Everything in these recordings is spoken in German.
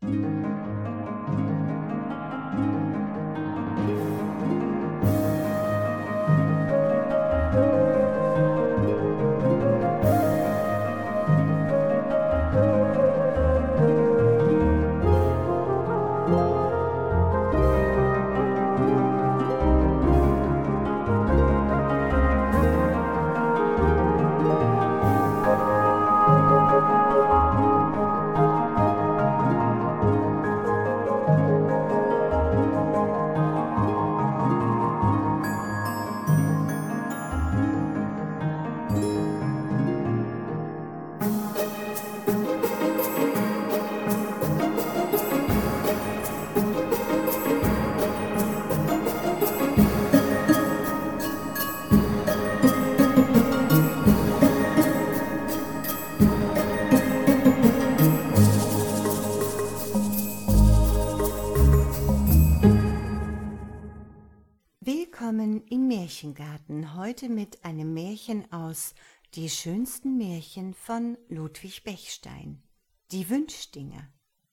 Willkommen im Märchengarten, heute mit einem Märchen aus Die schönsten Märchen von Ludwig Bechstein, die Wünschdinger.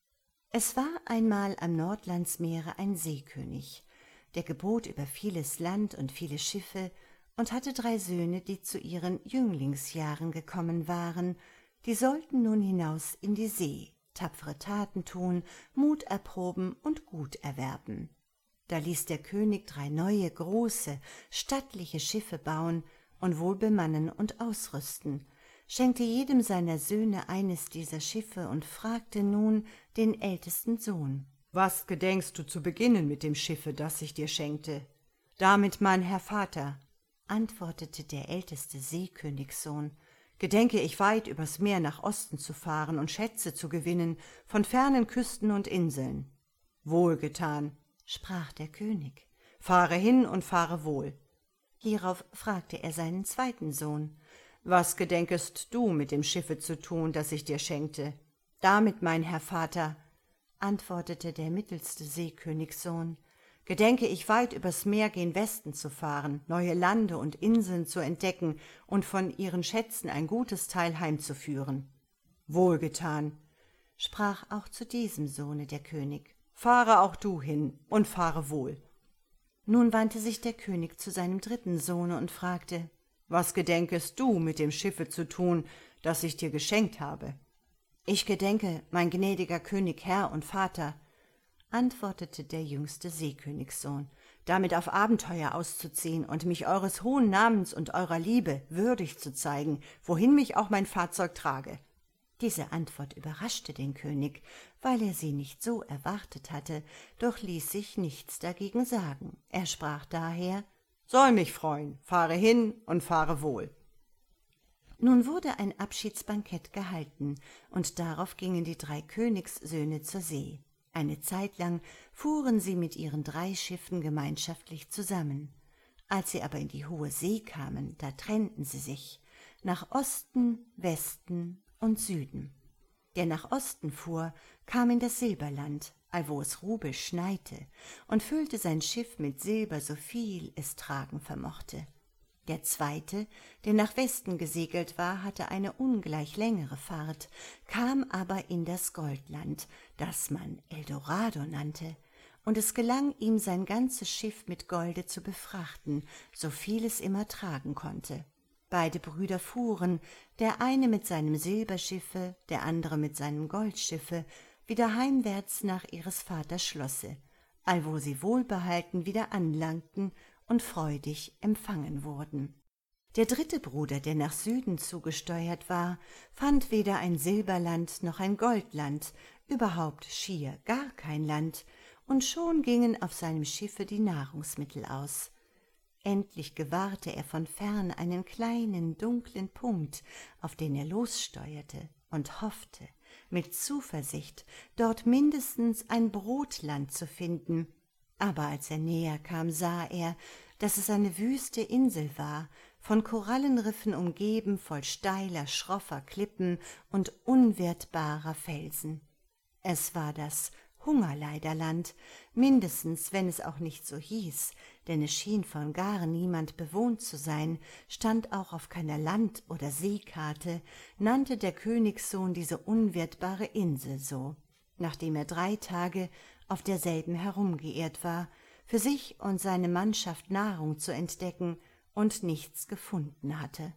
Es war einmal am Nordlandsmeere ein Seekönig, der gebot über vieles Land und viele Schiffe und hatte 3 Söhne, die zu ihren Jünglingsjahren gekommen waren, die sollten nun hinaus in die See, tapfere Taten tun, Mut erproben und Gut erwerben. Da ließ der König 3 neue, große, stattliche Schiffe bauen und wohl bemannen und ausrüsten, schenkte jedem seiner Söhne eines dieser Schiffe und fragte nun den ältesten Sohn: »Was gedenkst du zu beginnen mit dem Schiffe, das ich dir schenkte?« »Damit, mein Herr Vater«, antwortete der älteste Seekönigssohn, »gedenke ich weit übers Meer nach Osten zu fahren und Schätze zu gewinnen von fernen Küsten und Inseln.« »Wohlgetan«, sprach der König, »fahre hin und fahre wohl.« Hierauf fragte er seinen zweiten Sohn: »Was gedenkest du mit dem Schiffe zu tun, das ich dir schenkte?« »Damit, mein Herr Vater«, antwortete der mittelste Seekönigssohn, »gedenke ich weit übers Meer gen Westen zu fahren, neue Lande und Inseln zu entdecken und von ihren Schätzen ein gutes Teil heimzuführen.« »Wohlgetan«, sprach auch zu diesem Sohne der König, »fahre auch du hin und fahre wohl.« Nun wandte sich der König zu seinem dritten Sohne und fragte: »Was gedenkest du mit dem Schiffe zu tun, das ich dir geschenkt habe?« »Ich gedenke, mein gnädiger König, Herr und Vater«, antwortete der jüngste Seekönigssohn, »damit auf Abenteuer auszuziehen und mich eures hohen Namens und eurer Liebe würdig zu zeigen, wohin mich auch mein Fahrzeug trage.« Diese Antwort überraschte den König, weil er sie nicht so erwartet hatte, doch ließ sich nichts dagegen sagen. Er sprach daher: »Soll mich freuen, fahre hin und fahre wohl.« Nun wurde ein Abschiedsbankett gehalten, und darauf gingen die 3 Königssöhne zur See. Eine Zeit lang fuhren sie mit ihren 3 Schiffen gemeinschaftlich zusammen. Als sie aber in die hohe See kamen, da trennten sie sich, nach Osten, Westen und Süden. Der nach Osten fuhr, kam in das Silberland, allwo es Rubel schneite, und füllte sein Schiff mit Silber, so viel es tragen vermochte. Der zweite, der nach Westen gesegelt war, hatte eine ungleich längere Fahrt, kam aber in das Goldland, das man Eldorado nannte, und es gelang ihm, sein ganzes Schiff mit Golde zu befrachten, so viel es immer tragen konnte. Beide Brüder fuhren, der eine mit seinem Silberschiffe, der andere mit seinem Goldschiffe, wieder heimwärts nach ihres Vaters Schlosse, allwo sie wohlbehalten wieder anlangten und freudig empfangen wurden. Der dritte Bruder, der nach Süden zugesteuert war, fand weder ein Silberland noch ein Goldland, überhaupt schier gar kein Land, und schon gingen auf seinem Schiffe die Nahrungsmittel aus. Endlich gewahrte er von fern einen kleinen, dunklen Punkt, auf den er lossteuerte und hoffte, mit Zuversicht, dort mindestens ein Brotland zu finden. Aber als er näher kam, sah er, dass es eine wüste Insel war, von Korallenriffen umgeben, voll steiler, schroffer Klippen und unwirtbarer Felsen. Es war das Hungerleiderland, mindestens, wenn es auch nicht so hieß, denn es schien von gar niemand bewohnt zu sein, stand auch auf keiner Land- oder Seekarte, nannte der Königssohn diese unwirtbare Insel so. nachdem er 3 Tage auf derselben herumgeirrt war, für sich und seine Mannschaft Nahrung zu entdecken und nichts gefunden hatte.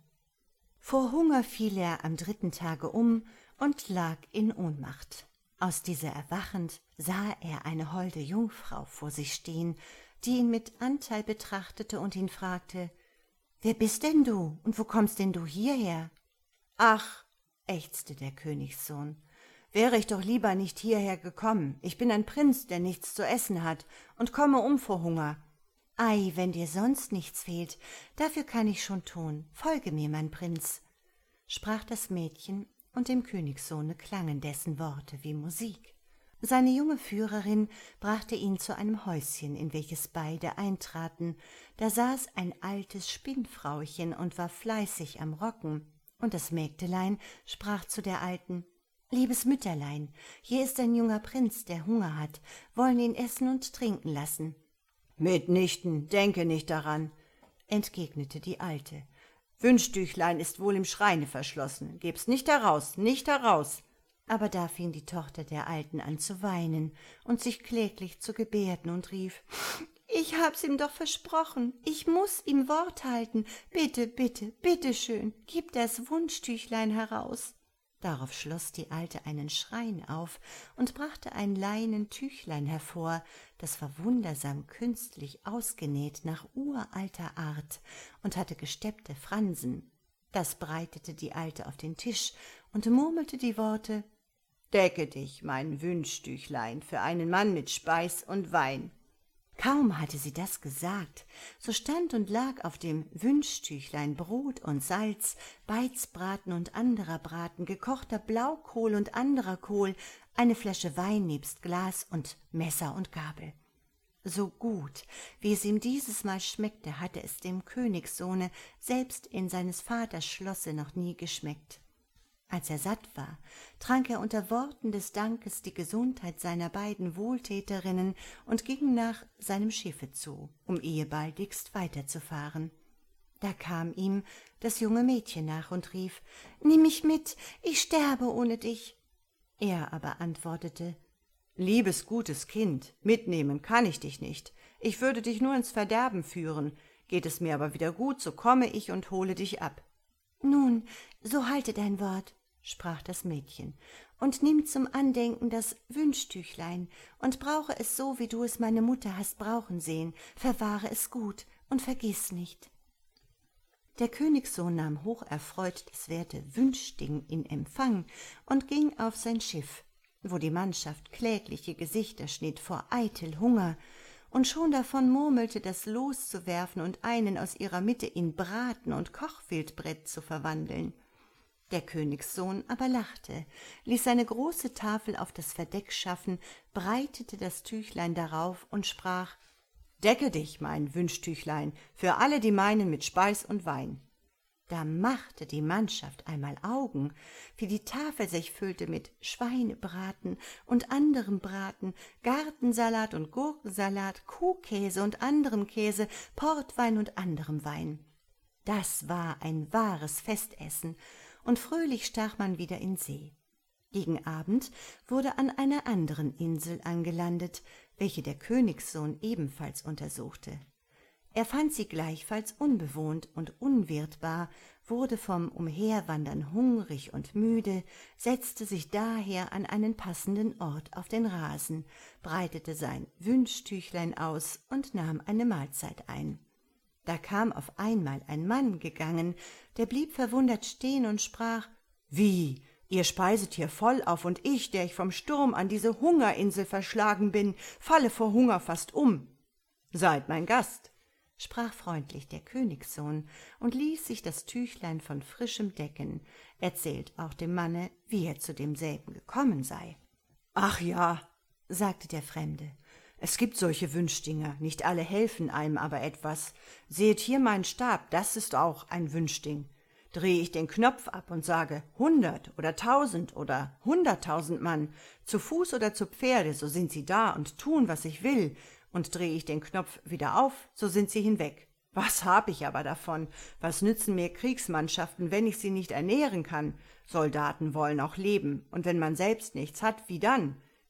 Vor Hunger fiel er am 3. Tage um und lag in Ohnmacht. Aus dieser erwachend sah er eine holde Jungfrau vor sich stehen, die ihn mit Anteil betrachtete und ihn fragte: »Wer bist denn du und wo kommst denn du hierher?« »Ach«, ächzte der Königssohn, »wäre ich doch lieber nicht hierher gekommen. Ich bin ein Prinz, der nichts zu essen hat und komme um vor Hunger.« »Ei, wenn dir sonst nichts fehlt, dafür kann ich schon tun. Folge mir, mein Prinz«, sprach das Mädchen, und dem Königssohne klangen dessen Worte wie Musik. Seine junge Führerin brachte ihn zu einem Häuschen, in welches beide eintraten. Da saß ein altes Spinnfrauchen und war fleißig am Rocken, und das Mägdelein sprach zu der Alten: »Liebes Mütterlein, hier ist ein junger Prinz, der Hunger hat, wollen ihn essen und trinken lassen.« »Mitnichten, denke nicht daran«, entgegnete die Alte. »Wünschtüchlein ist wohl im Schreine verschlossen, geb's nicht heraus, nicht heraus.« Aber da fing die Tochter der Alten an zu weinen und sich kläglich zu gebärden und rief: »Ich hab's ihm doch versprochen, ich muß ihm Wort halten, bitte, bitte, bitte schön, gib das Wunschtüchlein heraus.« Darauf schloss die Alte einen Schrein auf und brachte ein Leinentüchlein hervor, das war wundersam künstlich ausgenäht nach uralter Art und hatte gesteppte Fransen. Das breitete die Alte auf den Tisch und murmelte die Worte: »Decke dich, mein Wünschtüchlein, für einen Mann mit Speis und Wein.« Kaum hatte sie das gesagt, so stand und lag auf dem Wünschtüchlein Brot und Salz, Beizbraten und anderer Braten, gekochter Blaukohl und anderer Kohl, eine Flasche Wein nebst Glas und Messer und Gabel. So gut, wie es ihm dieses Mal schmeckte, hatte es dem Königssohne selbst in seines Vaters Schlosse noch nie geschmeckt. Als er satt war, trank er unter Worten des Dankes die Gesundheit seiner beiden Wohltäterinnen und ging nach seinem Schiffe zu, um ehebaldigst weiterzufahren. Da kam ihm das junge Mädchen nach und rief: »Nimm mich mit, ich sterbe ohne dich.« Er aber antwortete: »Liebes, gutes Kind, mitnehmen kann ich dich nicht. Ich würde dich nur ins Verderben führen. Geht es mir aber wieder gut, so komme ich und hole dich ab.« »Nun, so halte dein Wort«, sprach das Mädchen, »und nimm zum Andenken das Wünschtüchlein und brauche es so, wie du es meine Mutter hast brauchen sehen. Verwahre es gut und vergiss nicht.« Der Königssohn nahm hocherfreut das werte Wünschding in Empfang und ging auf sein Schiff, wo die Mannschaft klägliche Gesichter schnitt vor eitel Hunger und schon davon murmelte, das Los zu werfen und einen aus ihrer Mitte in Braten und Kochwildbrett zu verwandeln. Der Königssohn aber lachte, ließ seine große Tafel auf das Verdeck schaffen, breitete das Tüchlein darauf und sprach: »Decke dich, mein Wünschtüchlein, für alle, die meinen, mit Speis und Wein.« Da machte die Mannschaft einmal Augen, wie die Tafel sich füllte mit Schweinebraten und anderem Braten, Gartensalat und Gurkensalat, Kuhkäse und anderem Käse, Portwein und anderem Wein. Das war ein wahres Festessen, und fröhlich stach man wieder in See. Gegen Abend wurde an einer anderen Insel angelandet, welche der Königssohn ebenfalls untersuchte. Er fand sie gleichfalls unbewohnt und unwirtbar, wurde vom Umherwandern hungrig und müde, setzte sich daher an einen passenden Ort auf den Rasen, breitete sein Wünschtüchlein aus und nahm eine Mahlzeit ein. Da kam auf einmal ein Mann gegangen, der blieb verwundert stehen und sprach: »Wie, ihr speiset hier voll auf, und ich, der ich vom Sturm an diese Hungerinsel verschlagen bin, falle vor Hunger fast um. Seid mein Gast«, sprach freundlich der Königssohn und ließ sich das Tüchlein von frischem decken, erzählt auch dem Manne, wie er zu demselben gekommen sei. »Ach ja«, sagte der Fremde, »es gibt solche Wünschdinger, nicht alle helfen einem aber etwas. Seht hier meinen Stab, das ist auch ein Wünschding. Drehe ich den Knopf ab und sage 100 oder 1000 oder 100.000 Mann, zu Fuß oder zu Pferde, so sind sie da und tun, was ich will, und drehe ich den Knopf wieder auf, so sind sie hinweg. Was hab ich aber davon? Was nützen mir Kriegsmannschaften, wenn ich sie nicht ernähren kann? Soldaten wollen auch leben, und wenn man selbst nichts hat, wie dann?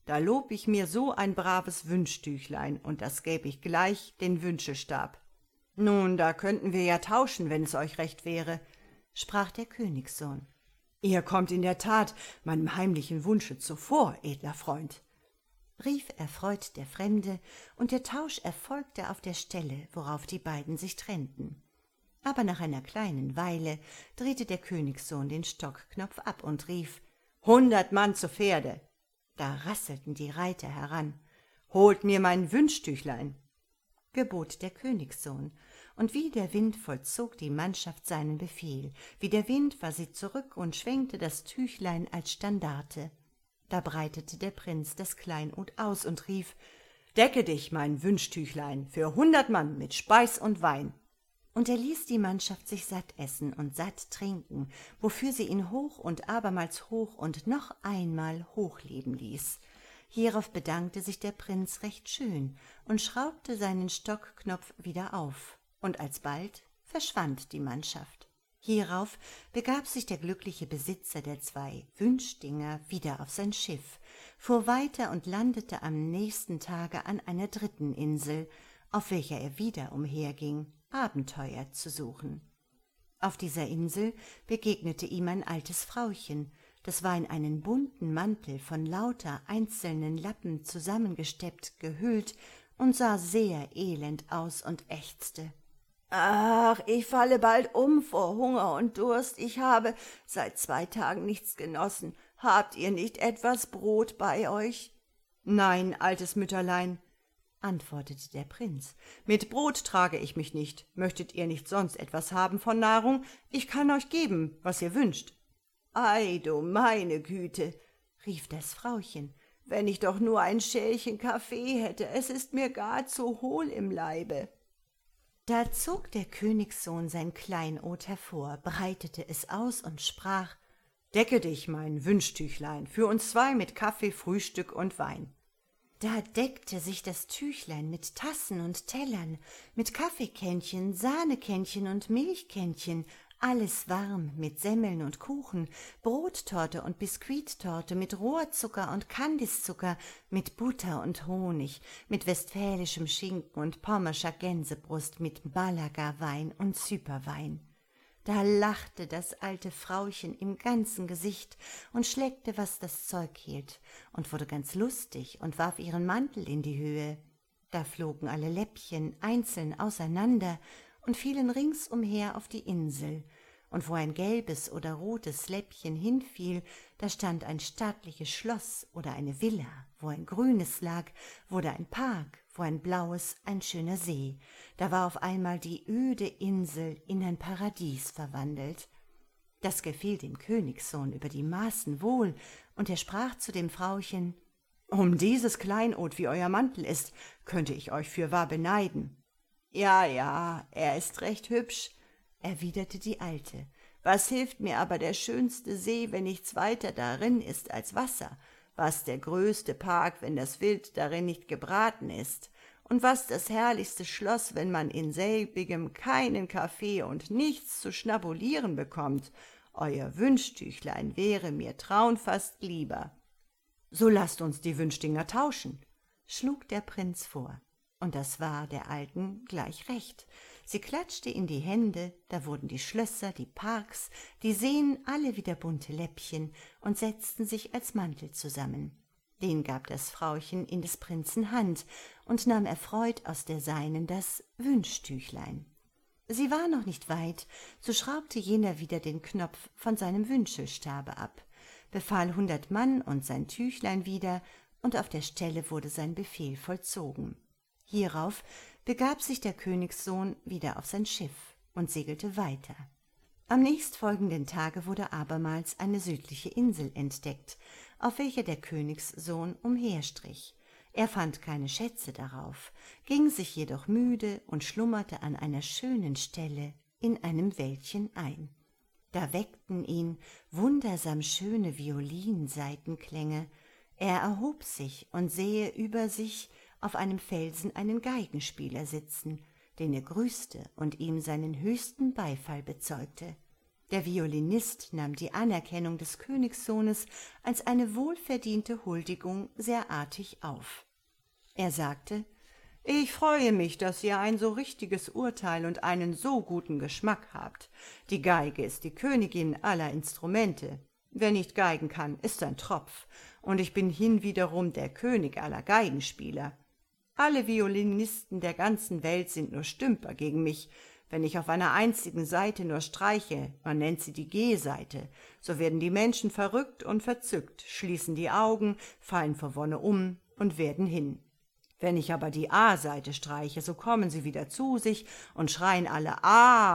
Da lob ich mir so ein braves Wünschtüchlein, und das gäb ich gleich den Wünschestab. Nun, da könnten wir ja tauschen, wenn es euch recht wäre, sprach der Königssohn. Ihr kommt in der Tat meinem heimlichen Wunsche zuvor, edler Freund, rief erfreut der Fremde, und der Tausch erfolgte auf der Stelle, worauf die beiden sich trennten. Aber nach einer kleinen Weile drehte der Königssohn den Stockknopf ab und rief: 100 Mann zu Pferde! Da rasselten die Reiter heran. »Holt mir mein Wünschtüchlein«, gebot der Königssohn, und wie der Wind vollzog die Mannschaft seinen Befehl, wie der Wind war sie zurück und schwenkte das Tüchlein als Standarte. Da breitete der Prinz das Kleinod aus und rief: »Decke dich, mein Wünschtüchlein, für 100 Mann mit Speis und Wein!« Und er ließ die Mannschaft sich satt essen und satt trinken, wofür sie ihn hoch und abermals hoch und noch einmal hochleben ließ. Hierauf bedankte sich der Prinz recht schön und schraubte seinen Stockknopf wieder auf, und alsbald verschwand die Mannschaft. Hierauf begab sich der glückliche Besitzer der 2 Wünschdinger wieder auf sein Schiff, fuhr weiter und landete am nächsten Tage an einer 3. Insel, auf welcher er wieder umherging, Abenteuer zu suchen. Auf dieser Insel begegnete ihm ein altes Frauchen, das war in einen bunten Mantel von lauter einzelnen Lappen zusammengesteppt gehüllt und sah sehr elend aus und ächzte. »Ach, ich falle bald um vor Hunger und Durst, ich habe seit 2 Tagen nichts genossen. Habt ihr nicht etwas Brot bei euch?« »Nein, altes Mütterlein«, antwortete der Prinz, »mit Brot trage ich mich nicht. Möchtet ihr nicht sonst etwas haben von Nahrung? Ich kann euch geben, was ihr wünscht.« »Ei, du meine Güte«, rief das Frauchen, »wenn ich doch nur ein Schälchen Kaffee hätte, es ist mir gar zu hohl im Leibe.« Da zog der Königssohn sein Kleinod hervor, breitete es aus und sprach: »Decke dich, mein Wünschtüchlein, für uns 2 mit Kaffee, Frühstück und Wein.« Da deckte sich das Tüchlein mit Tassen und Tellern, mit Kaffeekännchen, Sahnekännchen und Milchkännchen, alles warm mit Semmeln und Kuchen, Brottorte und Biskuittorte, mit Rohrzucker und Kandiszucker, mit Butter und Honig, mit westfälischem Schinken und pommerscher Gänsebrust, mit Malaga-Wein und Zyperwein. Da lachte das alte Frauchen im ganzen Gesicht und schleckte, was das Zeug hielt, und wurde ganz lustig und warf ihren Mantel in die Höhe. Da flogen alle Läppchen einzeln auseinander und fielen ringsumher auf die Insel, und wo ein gelbes oder rotes Läppchen hinfiel, da stand ein stattliches Schloss oder eine Villa, wo ein grünes lag, wurde ein Park, wo ein blaues, ein schöner See. Da war auf einmal die öde Insel in ein Paradies verwandelt. Das gefiel dem Königssohn über die Maßen wohl, und er sprach zu dem Frauchen: »Um dieses Kleinod, wie euer Mantel ist, könnte ich euch fürwahr beneiden.« »Ja, ja, er ist recht hübsch«, erwiderte die Alte. »Was hilft mir aber der schönste See, wenn nichts weiter darin ist als Wasser? Was der größte Park, wenn das Wild darin nicht gebraten ist? Und was das herrlichste Schloss, wenn man in selbigem keinen Kaffee und nichts zu schnabulieren bekommt? Euer Wünschtüchlein wäre mir traunfast lieber.« »So lasst uns die Wünschdinger tauschen«, schlug der Prinz vor. Und das war der Alten gleich recht. Sie klatschte in die Hände, da wurden die Schlösser, die Parks, die Seen alle wieder bunte Läppchen und setzten sich als Mantel zusammen. Den gab das Frauchen in des Prinzen Hand und nahm erfreut aus der seinen das Wünschtüchlein. Sie war noch nicht weit, so schraubte jener wieder den Knopf von seinem Wünschelstabe ab, befahl 100 Mann und sein Tüchlein wieder, und auf der Stelle wurde sein Befehl vollzogen. Hierauf begab sich der Königssohn wieder auf sein Schiff und segelte weiter. Am nächstfolgenden Tage wurde abermals eine südliche Insel entdeckt, auf welcher der Königssohn umherstrich. Er fand keine Schätze darauf, ging sich jedoch müde und schlummerte an einer schönen Stelle in einem Wäldchen ein. Da weckten ihn wundersam schöne Violinsaitenklänge. Er erhob sich und sähe über sich auf einem Felsen einen Geigenspieler sitzen, den er grüßte und ihm seinen höchsten Beifall bezeugte. Der Violinist nahm die Anerkennung des Königssohnes als eine wohlverdiente Huldigung sehr artig auf. Er sagte: »Ich freue mich, dass ihr ein so richtiges Urteil und einen so guten Geschmack habt. Die Geige ist die Königin aller Instrumente. Wer nicht geigen kann, ist ein Tropf, und ich bin hinwiederum der König aller Geigenspieler. Alle Violinisten der ganzen Welt sind nur Stümper gegen mich. Wenn ich auf einer einzigen Seite nur streiche, man nennt sie die G-Seite, so werden die Menschen verrückt und verzückt, schließen die Augen, fallen vor Wonne um und werden hin. Wenn ich aber die A-Seite streiche, so kommen sie wieder zu sich und schreien alle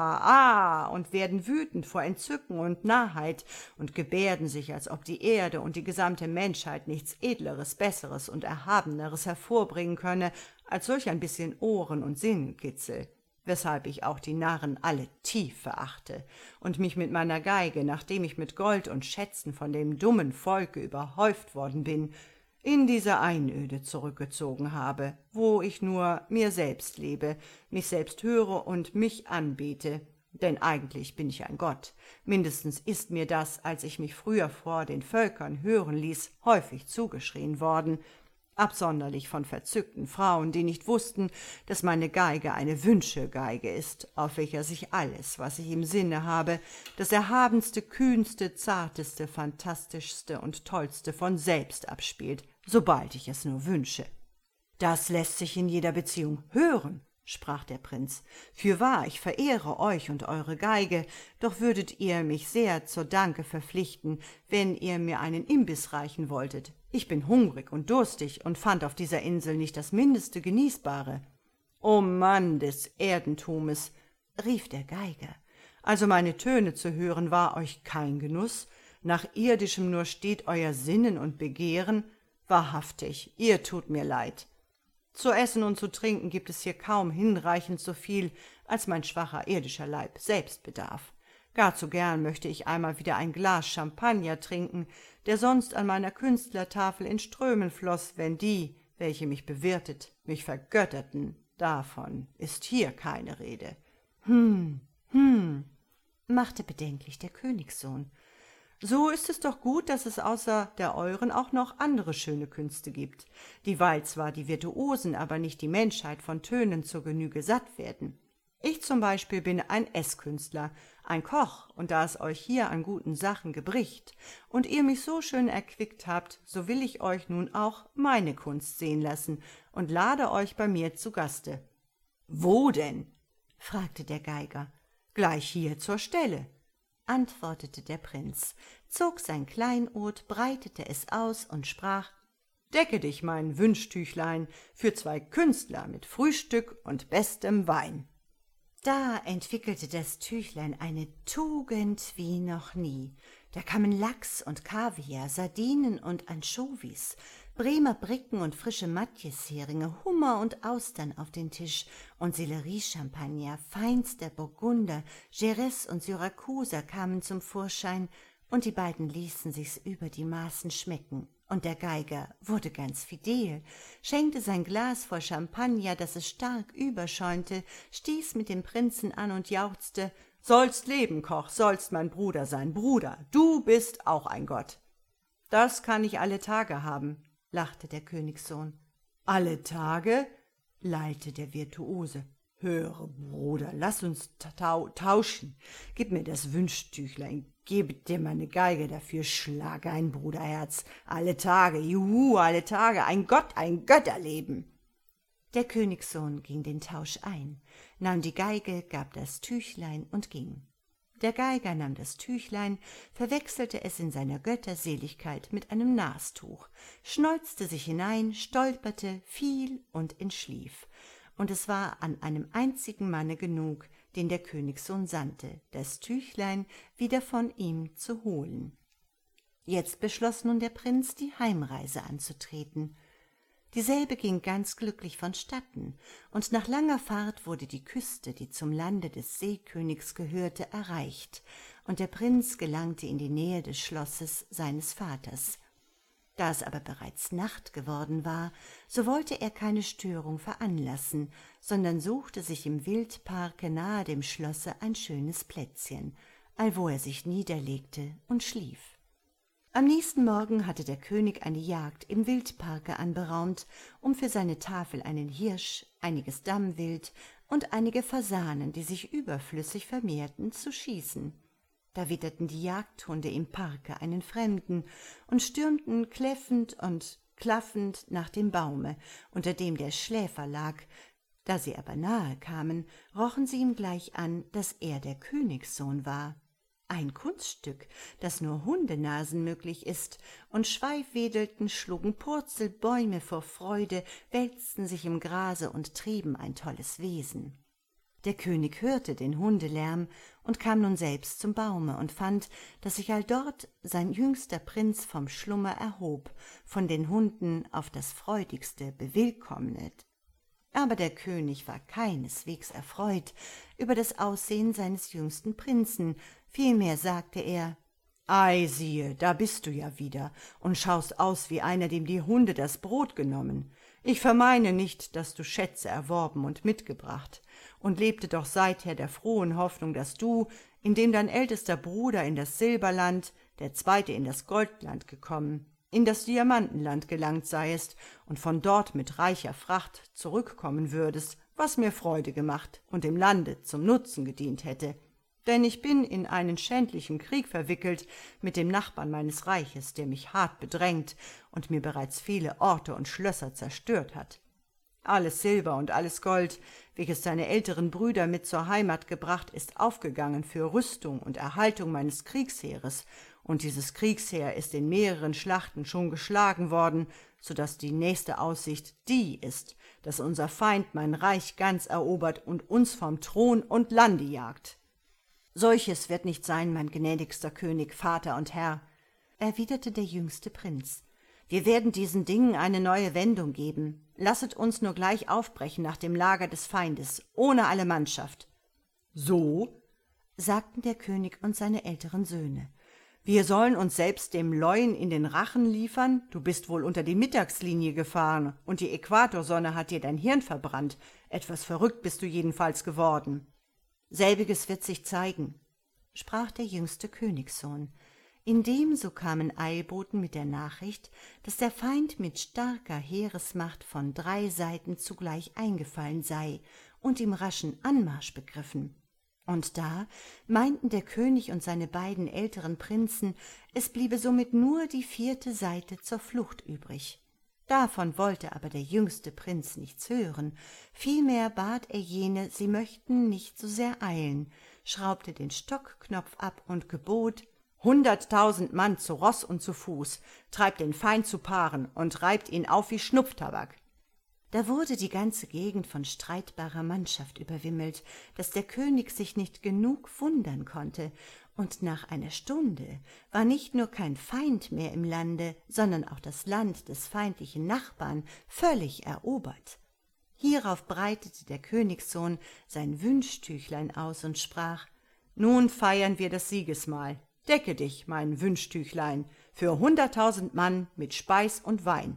Ah, und werden wütend vor Entzücken und Narrheit und gebärden sich, als ob die Erde und die gesamte Menschheit nichts Edleres, Besseres und Erhabeneres hervorbringen könne, als solch ein bisschen Ohren- und Sinnenkitzel, weshalb ich auch die Narren alle tief verachte und mich mit meiner Geige, nachdem ich mit Gold und Schätzen von dem dummen Volke überhäuft worden bin, in diese Einöde zurückgezogen habe, wo ich nur mir selbst lebe, mich selbst höre und mich anbete, denn eigentlich bin ich ein Gott. Mindestens ist mir das, als ich mich früher vor den Völkern hören ließ, häufig zugeschrien worden, absonderlich von verzückten Frauen, die nicht wussten, dass meine Geige eine Wünschegeige ist, auf welcher sich alles, was ich im Sinne habe, das erhabenste, kühnste, zarteste, fantastischste und tollste von selbst abspielt, sobald ich es nur wünsche. »Das lässt sich in jeder Beziehung hören«, sprach der Prinz. »Fürwahr, ich verehre euch und eure Geige, doch würdet ihr mich sehr zur Danke verpflichten, wenn ihr mir einen Imbiss reichen wolltet. Ich bin hungrig und durstig und fand auf dieser Insel nicht das mindeste Genießbare.« »O Mann des Erdentumes«, rief der Geiger, »also meine Töne zu hören war euch kein Genuß? Nach irdischem nur steht euer Sinnen und Begehren? Wahrhaftig, ihr tut mir leid. Zu essen und zu trinken gibt es hier kaum hinreichend so viel, als mein schwacher irdischer Leib selbst bedarf. Gar zu gern möchte ich einmal wieder ein Glas Champagner trinken, der sonst an meiner Künstlertafel in Strömen floß, wenn die, welche mich bewirtet, mich vergötterten. Davon ist hier keine Rede.« machte bedenklich der Königssohn. »So ist es doch gut, dass es außer der euren auch noch andere schöne Künste gibt, dieweil zwar die Virtuosen, aber nicht die Menschheit von Tönen zur Genüge satt werden. Ich zum Beispiel bin ein Esskünstler, ein Koch, und da es euch hier an guten Sachen gebricht und ihr mich so schön erquickt habt, so will ich euch nun auch meine Kunst sehen lassen und lade euch bei mir zu Gaste.« »Wo denn?« fragte der Geiger. »Gleich hier zur Stelle«, antwortete der Prinz, zog sein Kleinod, breitete es aus und sprach: »Decke dich, mein Wünschtüchlein, für 2 Künstler mit Frühstück und bestem Wein.« Da entwickelte das Tüchlein eine Tugend wie noch nie. Da kamen Lachs und Kaviar, Sardinen und Anchovies, Bremer Bricken und frische Matjesheringe, Hummer und Austern auf den Tisch und Selleriechampagner, feinster Burgunder, Jerez und Syrakuser kamen zum Vorschein, und die beiden ließen sich's über die Maßen schmecken. Und der Geiger wurde ganz fidel, schenkte sein Glas voll Champagner, dass es stark überschäumte, stieß mit dem Prinzen an und jauchzte: »Sollst leben, Koch, sollst mein Bruder sein, Bruder, du bist auch ein Gott.« »Das kann ich alle Tage haben«, lachte der Königssohn. »Alle Tage?«, lallte der Virtuose. »Höre, Bruder, lass uns tauschen. Gib mir das Wünschtüchlein, gebe dir meine Geige dafür, schlage ein Bruderherz. Alle Tage, juhu, alle Tage, ein Gott, ein Götterleben.« Der Königssohn ging den Tausch ein, nahm die Geige, gab das Tüchlein und ging. Der Geiger nahm das Tüchlein, verwechselte es in seiner Götterseligkeit mit einem Nastuch, schnolzte sich hinein, stolperte, fiel und entschlief. Und es war an einem einzigen Manne genug, den der Königssohn sandte, das Tüchlein wieder von ihm zu holen. Jetzt beschloss nun der Prinz, die Heimreise anzutreten. Dieselbe ging ganz glücklich vonstatten, und nach langer Fahrt wurde die Küste, die zum Lande des Seekönigs gehörte, erreicht, und der Prinz gelangte in die Nähe des Schlosses seines Vaters. Da es aber bereits Nacht geworden war, so wollte er keine Störung veranlassen, sondern suchte sich im Wildparke nahe dem Schlosse ein schönes Plätzchen, allwo er sich niederlegte und schlief. Am nächsten Morgen hatte der König eine Jagd im Wildparke anberaumt, um für seine Tafel einen Hirsch, einiges Dammwild und einige Fasanen, die sich überflüssig vermehrten, zu schießen. Da witterten die Jagdhunde im Parke einen Fremden und stürmten kläffend und klaffend nach dem Baume, unter dem der Schläfer lag. Da sie aber nahe kamen, rochen sie ihm gleich an, dass er der Königssohn war. Ein Kunststück, das nur Hundenasen möglich ist, und Schweifwedelten, schlugen Purzelbäume vor Freude, wälzten sich im Grase und trieben ein tolles Wesen. Der König hörte den Hundelärm und kam nun selbst zum Baume und fand, dass sich alldort sein jüngster Prinz vom Schlummer erhob, von den Hunden auf das freudigste bewillkommnet. Aber der König war keineswegs erfreut über das Aussehen seines jüngsten Prinzen, vielmehr sagte er: »Ei, siehe, da bist du ja wieder und schaust aus wie einer, dem die Hunde das Brot genommen. Ich vermeine nicht, dass du Schätze erworben und mitgebracht, und lebte doch seither der frohen Hoffnung, dass du, indem dein ältester Bruder in das Silberland, der zweite in das Goldland gekommen, in das Diamantenland gelangt seiest und von dort mit reicher Fracht zurückkommen würdest, was mir Freude gemacht und dem Lande zum Nutzen gedient hätte. Denn ich bin in einen schändlichen Krieg verwickelt mit dem Nachbarn meines Reiches, der mich hart bedrängt und mir bereits viele Orte und Schlösser zerstört hat. Alles Silber und alles Gold, welches deine älteren Brüder mit zur Heimat gebracht, ist aufgegangen für Rüstung und Erhaltung meines Kriegsheeres, und dieses Kriegsheer ist in mehreren Schlachten schon geschlagen worden, so daß die nächste Aussicht die ist, dass unser Feind mein Reich ganz erobert und uns vom Thron und Lande jagt. Solches wird nicht sein, mein gnädigster König, Vater und Herr«, erwiderte der jüngste Prinz. »Wir werden diesen Dingen eine neue Wendung geben. Lasset uns nur gleich aufbrechen nach dem Lager des Feindes, ohne alle Mannschaft.« »So«, sagten der König und seine älteren Söhne, »wir sollen uns selbst dem Leuen in den Rachen liefern? Du bist wohl unter die Mittagslinie gefahren, und die Äquatorsonne hat dir dein Hirn verbrannt. Etwas verrückt bist du jedenfalls geworden.« »Selbiges wird sich zeigen«, sprach der jüngste Königssohn. Indem so kamen Eilboten mit der Nachricht, dass der Feind mit starker Heeresmacht von 3 Seiten zugleich eingefallen sei und im raschen Anmarsch begriffen. Und da meinten der König und seine beiden älteren Prinzen, es bliebe somit nur die 4. Seite zur Flucht übrig. Davon wollte aber der jüngste Prinz nichts hören, vielmehr bat er jene, sie möchten nicht so sehr eilen, schraubte den Stockknopf ab und gebot: »100.000 Mann zu Ross und zu Fuß, treibt den Feind zu Paaren und reibt ihn auf wie Schnupftabak.« Da wurde die ganze Gegend von streitbarer Mannschaft überwimmelt, daß der König sich nicht genug wundern konnte, und nach einer Stunde war nicht nur kein Feind mehr im Lande, sondern auch das Land des feindlichen Nachbarn völlig erobert. Hierauf breitete der Königssohn sein Wünschtüchlein aus und sprach: »Nun feiern wir das Siegesmahl. Decke dich, mein Wünschtüchlein, für 100.000 Mann mit Speis und Wein.«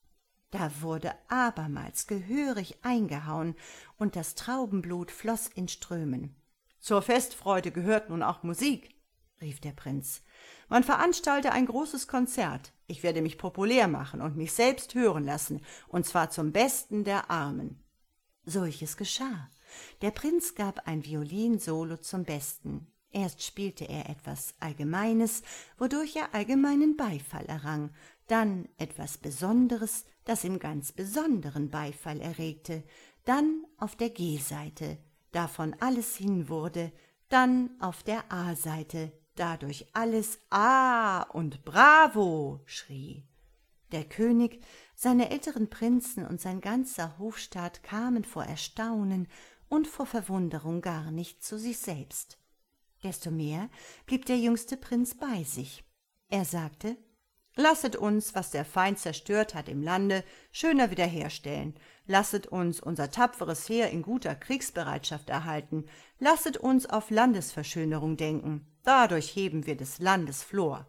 Da wurde abermals gehörig eingehauen, und das Traubenblut floß in Strömen. »Zur Festfreude gehört nun auch Musik«, rief der Prinz. »Man veranstalte ein großes Konzert. Ich werde mich populär machen und mich selbst hören lassen, und zwar zum Besten der Armen.« Solches geschah. Der Prinz gab ein Violinsolo zum Besten. Erst spielte er etwas Allgemeines, wodurch er allgemeinen Beifall errang, dann etwas Besonderes, das ihm ganz besonderen Beifall erregte, dann auf der G-Seite, davon alles hin wurde, dann auf der A-Seite, dadurch alles »Ah« und »Bravo« schrie. Der König, seine älteren Prinzen und sein ganzer Hofstaat kamen vor Erstaunen und vor Verwunderung gar nicht zu sich selbst. Desto mehr blieb der jüngste Prinz bei sich. Er sagte: »Lasset uns, was der Feind zerstört hat im Lande, schöner wiederherstellen. Lasset uns unser tapferes Heer in guter Kriegsbereitschaft erhalten. Lasset uns auf Landesverschönerung denken. Dadurch heben wir des Landes Flor.«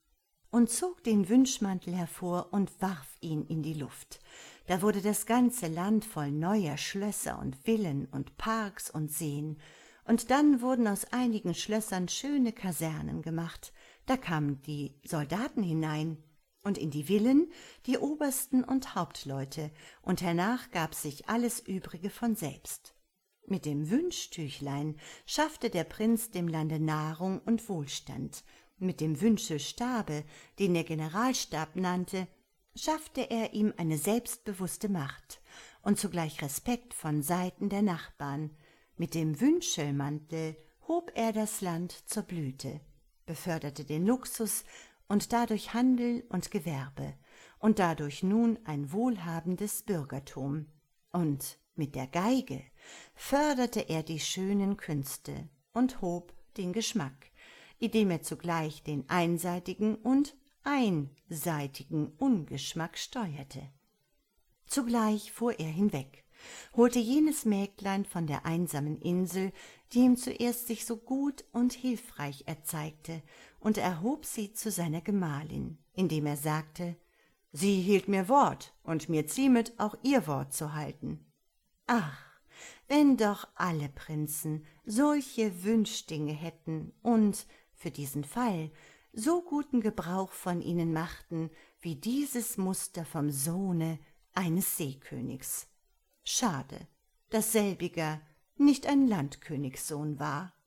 Und zog den Wünschmantel hervor und warf ihn in die Luft. Da wurde das ganze Land voll neuer Schlösser und Villen und Parks und Seen, und dann wurden aus einigen Schlössern schöne Kasernen gemacht, da kamen die Soldaten hinein, und in die Villen die Obersten und Hauptleute, und hernach gab sich alles Übrige von selbst. Mit dem Wünschtüchlein schaffte der Prinz dem Lande Nahrung und Wohlstand, mit dem Wünschelstabe, den er Generalstab nannte, schaffte er ihm eine selbstbewusste Macht und zugleich Respekt von Seiten der Nachbarn. Mit dem Wünschelmantel hob er das Land zur Blüte, beförderte den Luxus und dadurch Handel und Gewerbe und dadurch nun ein wohlhabendes Bürgertum. Und mit der Geige förderte er die schönen Künste und hob den Geschmack, indem er zugleich den einseitigen und einseitigen Ungeschmack steuerte. Zugleich fuhr er hinweg, holte jenes Mägdlein von der einsamen Insel, die ihm zuerst sich so gut und hilfreich erzeigte, und erhob sie zu seiner Gemahlin, indem er sagte, »Sie hielt mir Wort, und mir ziemet auch ihr Wort zu halten.« Ach, wenn doch alle Prinzen solche Wünschdinge hätten und, für diesen Fall, so guten Gebrauch von ihnen machten, wie dieses Muster vom Sohne eines Seekönigs. Schade, dass selbiger nicht ein Landkönigssohn war.